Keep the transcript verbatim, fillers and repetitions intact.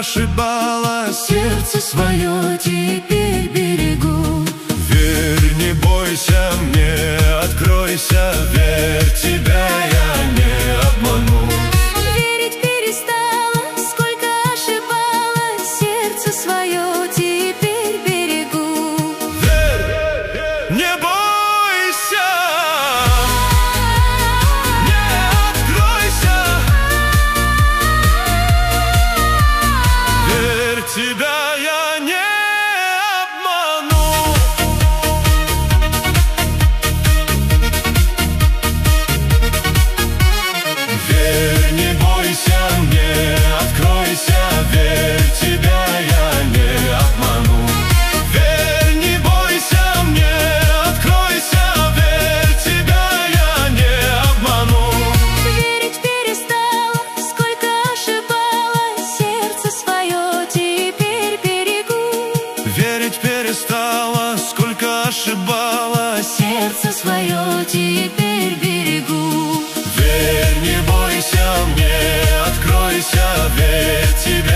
ошибалась, сердце свое теперь берегу. Верь, не бойся мне, откройся, верь, тебя я не обману. Верить перестала, сколько ошибалась, сердце свое теперь берегу. Верь, не бойся, не откройся, верь, тебя я не обману. Верь, не бойся мне, откройся, верь, тебя я не обману. Верь, не бойся мне, откройся, верь, тебя я не обману. Верить перестала, сколько ошибалась, сердце свое теперь берегу. Верить перестала, сколько ошибалась, Сердце свое теперь берегу. верь, не бойся мне, откройся, верь, тебя